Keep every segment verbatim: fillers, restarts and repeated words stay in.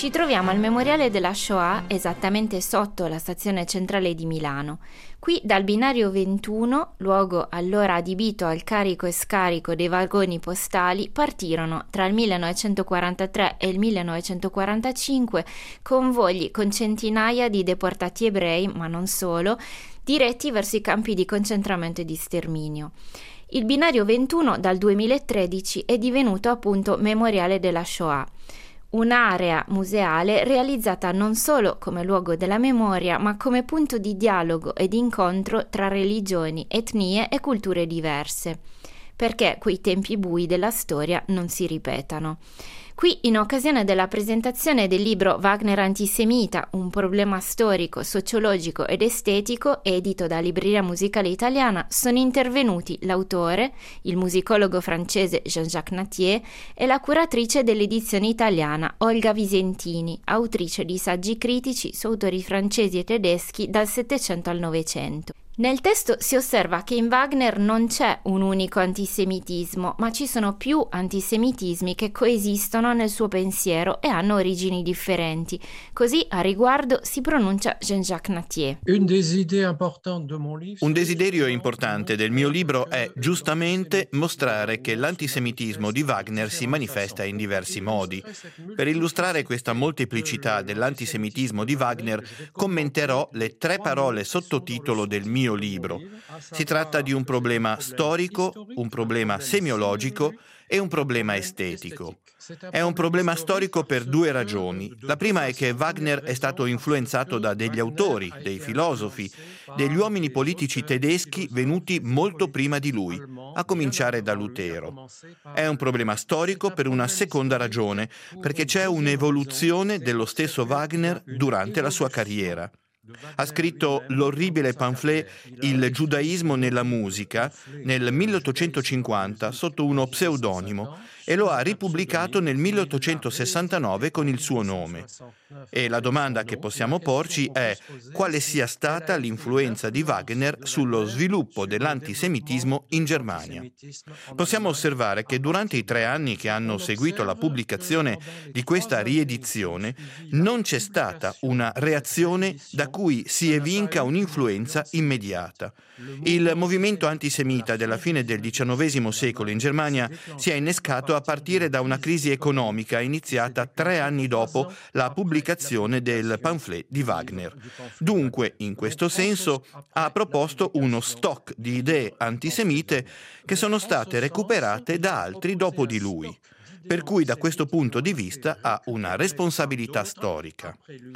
Ci troviamo al Memoriale della Shoah, esattamente sotto la stazione centrale di Milano. Qui dal binario ventuno, luogo allora adibito al carico e scarico dei vagoni postali, partirono tra il millenovecentoquarantatré e il millenovecentoquarantacinque convogli con centinaia di deportati ebrei, ma non solo, diretti verso i campi di concentramento e di sterminio. Il binario ventuno dal duemilatredici è divenuto appunto Memoriale della Shoah, un'area museale realizzata non solo come luogo della memoria, ma come punto di dialogo e di incontro tra religioni, etnie e culture diverse, perché quei tempi bui della storia non si ripetano. Qui, in occasione della presentazione del libro Wagner antisemita, un problema storico, sociologico ed estetico, edito da Libreria Musicale Italiana, sono intervenuti l'autore, il musicologo francese Jean-Jacques Nattier, e la curatrice dell'edizione italiana Olga Visentini, autrice di saggi critici su autori francesi e tedeschi dal Settecento al Novecento. Nel testo si osserva che in Wagner non c'è un unico antisemitismo, ma ci sono più antisemitismi che coesistono nel suo pensiero e hanno origini differenti. Così a riguardo si pronuncia Jean-Jacques Nattier. Un desiderio importante del mio libro è giustamente mostrare che l'antisemitismo di Wagner si manifesta in diversi modi. Per illustrare questa molteplicità dell'antisemitismo di Wagner commenterò le tre parole sottotitolo del mio libro. Si tratta di un problema storico, un problema semiologico e un problema estetico. È un problema storico per due ragioni. La prima è che Wagner è stato influenzato da degli autori, dei filosofi, degli uomini politici tedeschi venuti molto prima di lui, a cominciare da Lutero. È un problema storico per una seconda ragione, perché c'è un'evoluzione dello stesso Wagner durante la sua carriera. Ha scritto l'orribile pamphlet Il giudaismo nella musica nel milleottocentocinquanta sotto uno pseudonimo e lo ha ripubblicato nel milleottocentosessantanove con il suo nome. E la domanda che possiamo porci è quale sia stata l'influenza di Wagner sullo sviluppo dell'antisemitismo in Germania. Possiamo osservare che durante i tre anni che hanno seguito la pubblicazione di questa riedizione non c'è stata una reazione da cui si evinca un'influenza immediata. Il movimento antisemita della fine del diciannovesimo secolo in Germania si è innescato a partire da una crisi economica iniziata tre anni dopo la pubblicazione del pamphlet di Wagner. Dunque, in questo senso, ha proposto uno stock di idee antisemite che sono state recuperate da altri dopo di lui. Per cui da questo punto di vista ha una responsabilità storica.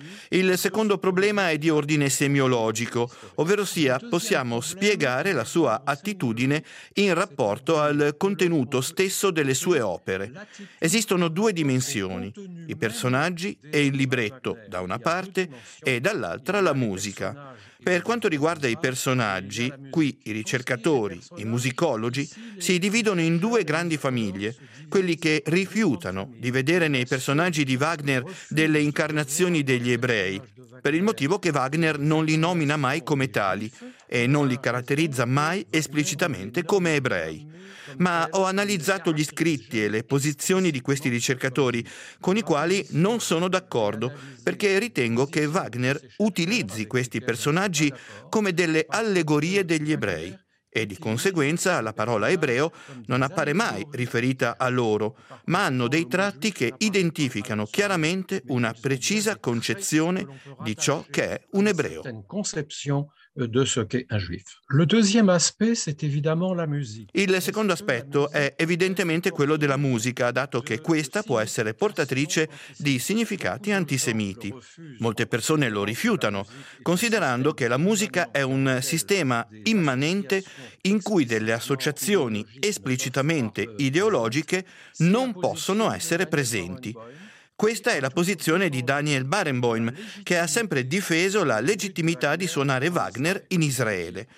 Il secondo problema è di ordine semiologico, ovvero sia possiamo spiegare la sua attitudine in rapporto al contenuto stesso delle sue opere. Esistono due dimensioni, i personaggi e il libretto da una parte e dall'altra la musica. Per quanto riguarda i personaggi, qui i ricercatori, i musicologi, si dividono in due grandi famiglie, quelli che rifiutano di vedere nei personaggi di Wagner delle incarnazioni degli ebrei, per il motivo che Wagner non li nomina mai come tali e non li caratterizza mai esplicitamente come ebrei. Ma ho analizzato gli scritti e le posizioni di questi ricercatori, con i quali non sono d'accordo, perché ritengo che Wagner utilizzi questi personaggi come delle allegorie degli ebrei. E di conseguenza la parola ebreo non appare mai riferita a loro, ma hanno dei tratti che identificano chiaramente una precisa concezione di ciò che è un ebreo. De ce qu'est un juif. Le deuxième aspect, c'est évidemment la musique. Il secondo aspetto è evidentemente quello della musica, dato che questa può essere portatrice di significati antisemiti. Molte persone lo rifiutano, considerando che la musica è un sistema immanente in cui delle associazioni esplicitamente ideologiche non possono essere presenti. Questa è la posizione di Daniel Barenboim, che ha sempre difeso la legittimità di suonare Wagner in Israele.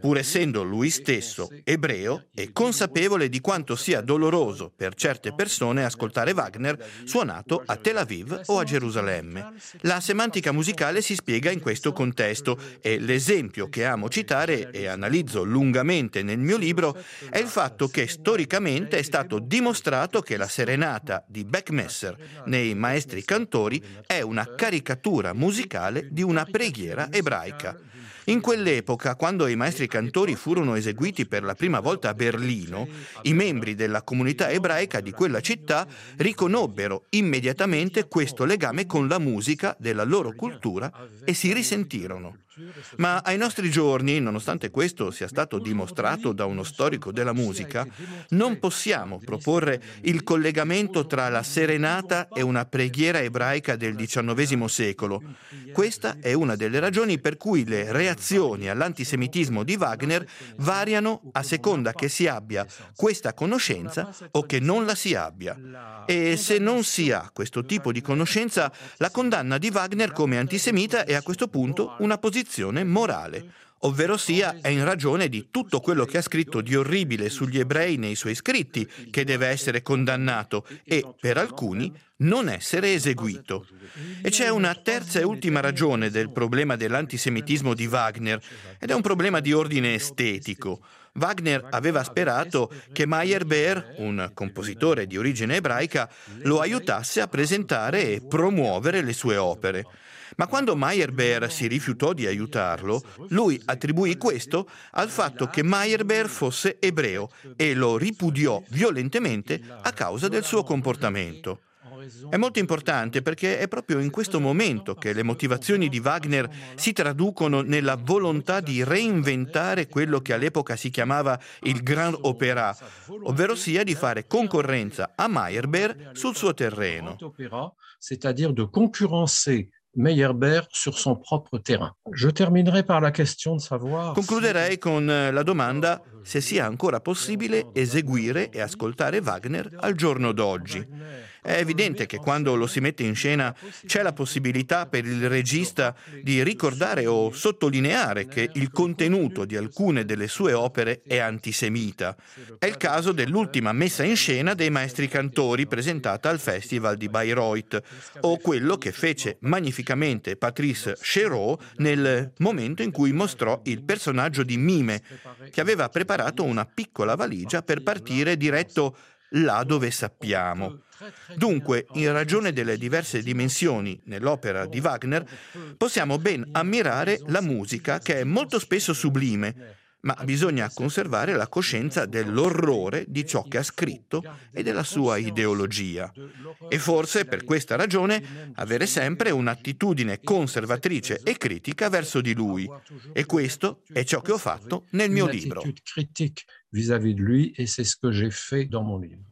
pur essendo lui stesso ebreo e consapevole di quanto sia doloroso per certe persone ascoltare Wagner suonato a Tel Aviv o a Gerusalemme. La semantica musicale si spiega in questo contesto e l'esempio che amo citare e analizzo lungamente nel mio libro è il fatto che storicamente è stato dimostrato che la serenata di Beckmesser nei Maestri Cantori è una caricatura musicale di una preghiera ebraica. In quell'epoca, quando i maestri cantori furono eseguiti per la prima volta a Berlino, i membri della comunità ebraica di quella città riconobbero immediatamente questo legame con la musica della loro cultura e si risentirono. Ma ai nostri giorni, nonostante questo sia stato dimostrato da uno storico della musica, non possiamo proporre il collegamento tra la serenata e una preghiera ebraica del diciannovesimo secolo. Questa è una delle ragioni per cui le reazioni all'antisemitismo di Wagner variano a seconda che si abbia questa conoscenza o che non la si abbia. E se non si ha questo tipo di conoscenza, la condanna di Wagner come antisemita è a questo punto una posizione morale, ovvero sia è in ragione di tutto quello che ha scritto di orribile sugli ebrei nei suoi scritti che deve essere condannato e, per alcuni, non essere eseguito. E c'è una terza e ultima ragione del problema dell'antisemitismo di Wagner, ed è un problema di ordine estetico. Wagner aveva sperato che Meyerbeer, un compositore di origine ebraica, lo aiutasse a presentare e promuovere le sue opere. Ma quando Meyerbeer si rifiutò di aiutarlo, lui attribuì questo al fatto che Meyerbeer fosse ebreo e lo ripudiò violentemente a causa del suo comportamento. È molto importante perché è proprio in questo momento che le motivazioni di Wagner si traducono nella volontà di reinventare quello che all'epoca si chiamava il Grand Opéra, ovvero sia di fare concorrenza a Meyerbeer sul suo terreno. C'est-à-dire de concurrencer Meyerbeer sur son propre terrain. Je terminerai par la question de savoir. Concluderei con la domanda se sia ancora possibile eseguire e ascoltare Wagner al giorno d'oggi. È evidente che quando lo si mette in scena c'è la possibilità per il regista di ricordare o sottolineare che il contenuto di alcune delle sue opere è antisemita. È il caso dell'ultima messa in scena dei Maestri Cantori presentata al Festival di Bayreuth, o quello che fece magnificamente Patrice Chéreau nel momento in cui mostrò il personaggio di Mime, che aveva preparato una piccola valigia per partire diretto là dove sappiamo. Dunque, in ragione delle diverse dimensioni nell'opera di Wagner, possiamo ben ammirare la musica che è molto spesso sublime, ma bisogna conservare la coscienza dell'orrore di ciò che ha scritto e della sua ideologia. E forse, per questa ragione, avere sempre un'attitudine conservatrice e critica verso di lui. E questo è ciò che ho fatto nel mio libro. Critique vis-à-vis de lui, et c'est ce que j'ai fait dans mon livre.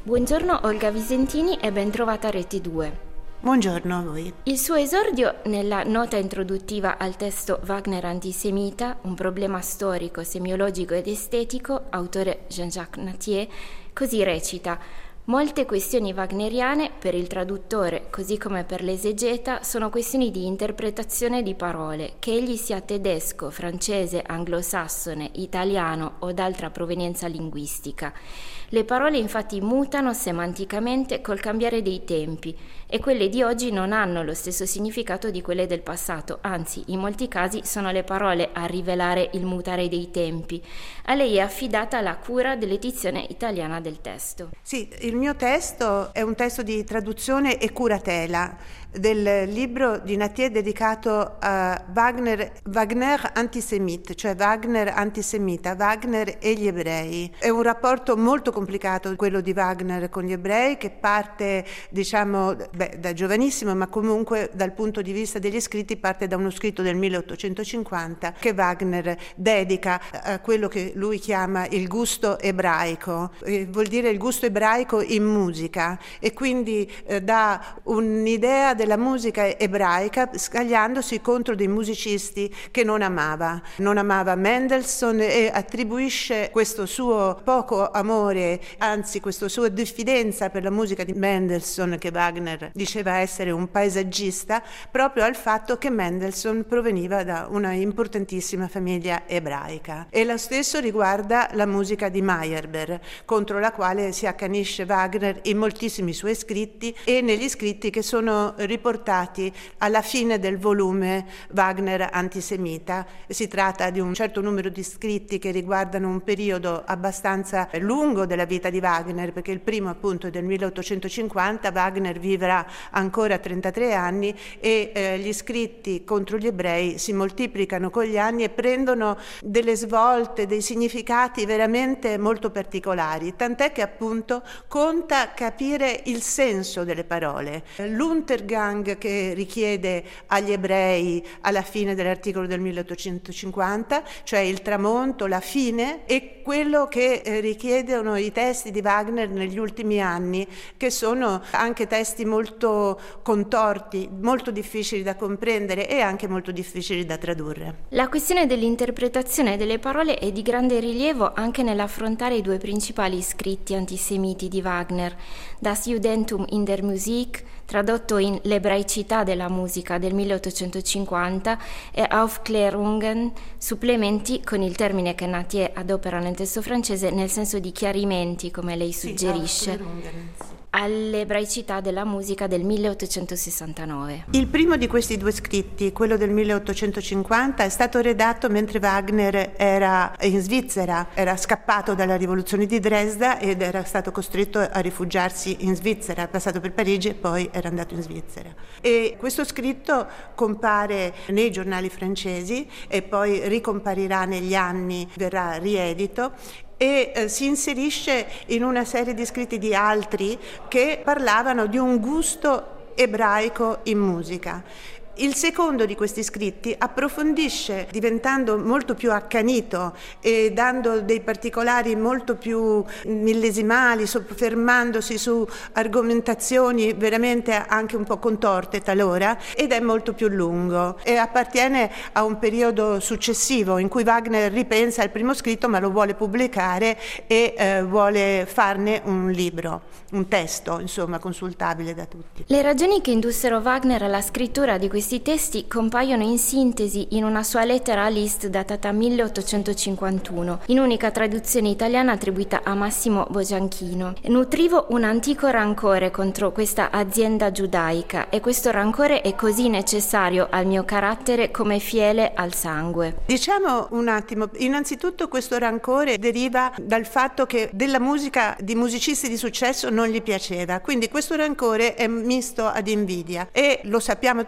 Buongiorno Olga Visentini e ben trovata a Rete due. Buongiorno a voi. Il suo esordio nella nota introduttiva al testo Wagner antisemita, un problema storico, semiologico ed estetico, autore Jean-Jacques Nattier, così recita: molte questioni wagneriane, per il traduttore così come per l'esegeta, sono questioni di interpretazione di parole, che egli sia tedesco, francese, anglosassone, italiano o d'altra provenienza linguistica. Le parole infatti mutano semanticamente col cambiare dei tempi e quelle di oggi non hanno lo stesso significato di quelle del passato, anzi in molti casi sono le parole a rivelare il mutare dei tempi. A lei è affidata la cura dell'edizione italiana del testo. Sì, il mio testo è un testo di traduzione e curatela del libro di Nattier dedicato a Wagner, Wagner antisemite, cioè Wagner antisemita, Wagner e gli ebrei. È un rapporto molto complicato quello di Wagner con gli ebrei, che parte, diciamo, beh, da giovanissimo, ma comunque dal punto di vista degli scritti parte da uno scritto del milleottocentocinquanta che Wagner dedica a quello che lui chiama il gusto ebraico, eh, vuol dire il gusto ebraico in musica, e quindi eh, dà un'idea della musica ebraica scagliandosi contro dei musicisti che non amava. Non amava Mendelssohn e attribuisce questo suo poco amore, anzi questa sua diffidenza per la musica di Mendelssohn, che Wagner diceva essere un paesaggista, proprio al fatto che Mendelssohn proveniva da una importantissima famiglia ebraica. E lo stesso riguarda la musica di Meyerbeer, contro la quale si accanisce Wagner in moltissimi suoi scritti e negli scritti che sono riportati alla fine del volume Wagner antisemita. Si tratta di un certo numero di scritti che riguardano un periodo abbastanza lungo della vita di Wagner, perché il primo appunto è del milleottocentocinquanta, Wagner vivrà ancora trentatré anni e eh, gli scritti contro gli ebrei si moltiplicano con gli anni e prendono delle svolte, dei significati veramente molto particolari, tant'è che appunto conta capire il senso delle parole. L'Untergang che richiede agli ebrei alla fine dell'articolo del milleottocentocinquanta, cioè il tramonto, la fine, e quello che eh, richiedono i testi di Wagner negli ultimi anni, che sono anche testi molto contorti, molto difficili da comprendere e anche molto difficili da tradurre. La questione dell'interpretazione delle parole è di grande rilievo anche nell'affrontare i due principali scritti antisemiti di Wagner, Das Judentum in der Musik, tradotto in L'ebraicità della musica del milleottocentocinquanta, e Aufklärungen, supplementi, con il termine che Nattier adopera nel testo francese nel senso di chiarimenti, come lei suggerisce, sì, all'ebraicità della musica del milleottocentosessantanove. Il primo di questi due scritti, quello del milleottocentocinquanta, è stato redatto mentre Wagner era in Svizzera, era scappato dalla rivoluzione di Dresda ed era stato costretto a rifugiarsi in Svizzera, è passato per Parigi e poi era andato in Svizzera. E questo scritto compare nei giornali francesi e poi ricomparirà negli anni, verrà riedito, e eh, si inserisce in una serie di scritti di altri che parlavano di un gusto ebraico in musica. Il secondo di questi scritti approfondisce, diventando molto più accanito e dando dei particolari molto più millesimali, soffermandosi su argomentazioni veramente anche un po' contorte talora, ed è molto più lungo e appartiene a un periodo successivo in cui Wagner ripensa al primo scritto, ma lo vuole pubblicare e eh, vuole farne un libro, un testo, insomma, consultabile da tutti. Le ragioni che indussero Wagner alla scrittura di questi Questi testi compaiono in sintesi in una sua lettera a Liszt datata milleottocentocinquantuno, in unica traduzione italiana attribuita a Massimo Bogianchino. Nutrivo un antico rancore contro questa azienda giudaica e questo rancore è così necessario al mio carattere come fiele al sangue. Diciamo un attimo, innanzitutto questo rancore deriva dal fatto che della musica di musicisti di successo non gli piaceva, quindi questo rancore è misto ad invidia e lo sappiamo tutti, il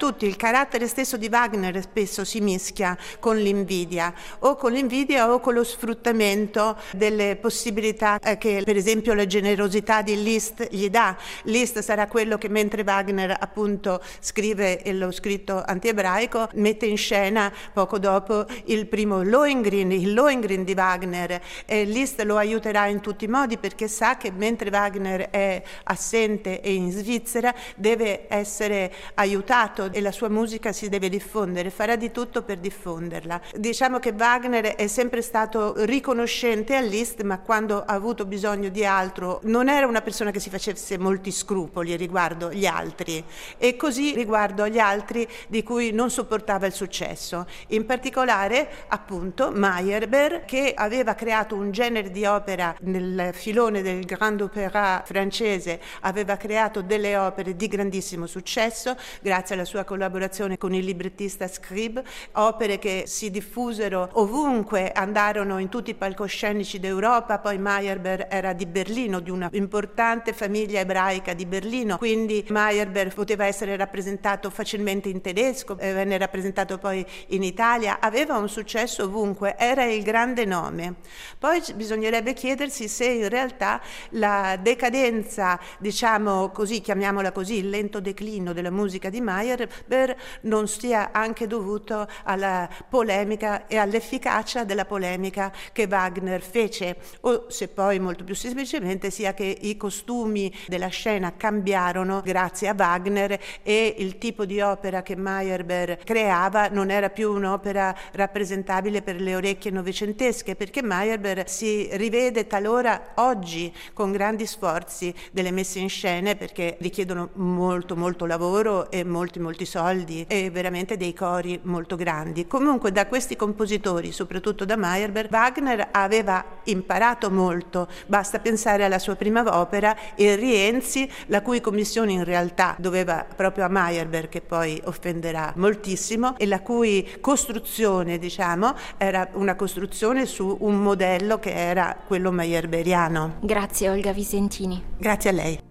carattere stesso di Wagner spesso si mischia con l'invidia, o con l'invidia o con lo sfruttamento delle possibilità che per esempio la generosità di Liszt gli dà. Liszt sarà quello che mentre Wagner appunto scrive lo scritto antiebraico mette in scena poco dopo il primo Lohengrin, il Lohengrin di Wagner, e Liszt lo aiuterà in tutti i modi perché sa che mentre Wagner è assente e in Svizzera deve essere aiutato e la sua musica si deve diffondere, farà di tutto per diffonderla. Diciamo che Wagner è sempre stato riconoscente a Liszt, ma quando ha avuto bisogno di altro non era una persona che si facesse molti scrupoli riguardo gli altri, e così riguardo agli altri di cui non sopportava il successo. In particolare appunto Meyerbeer, che aveva creato un genere di opera nel filone del Grand Opéra francese, aveva creato delle opere di grandissimo successo grazie alla sua collaborazione con il librettista Scribe, opere che si diffusero ovunque, andarono in tutti i palcoscenici d'Europa. Poi Meyerbeer era di Berlino, di una importante famiglia ebraica di Berlino, quindi Meyerbeer poteva essere rappresentato facilmente in tedesco, eh, venne rappresentato poi in Italia, aveva un successo ovunque, era il grande nome. Poi bisognerebbe chiedersi se in realtà la decadenza, diciamo così, chiamiamola così, il lento declino della musica di Meyerbeer non sia anche dovuto alla polemica e all'efficacia della polemica che Wagner fece, o se poi molto più semplicemente sia che i costumi della scena cambiarono grazie a Wagner e il tipo di opera che Meyerbeer creava non era più un'opera rappresentabile per le orecchie novecentesche, perché Meyerbeer si rivede talora oggi con grandi sforzi delle messe in scena, perché richiedono molto molto lavoro e molti molti soldi e veramente dei cori molto grandi. Comunque da questi compositori, soprattutto da Meyerbeer, Wagner aveva imparato molto. Basta pensare alla sua prima opera, il Rienzi, la cui commissione in realtà doveva proprio a Meyerbeer, che poi offenderà moltissimo, e la cui costruzione, diciamo, era una costruzione su un modello che era quello meyerbeeriano. Grazie Olga Visentini. Grazie a lei.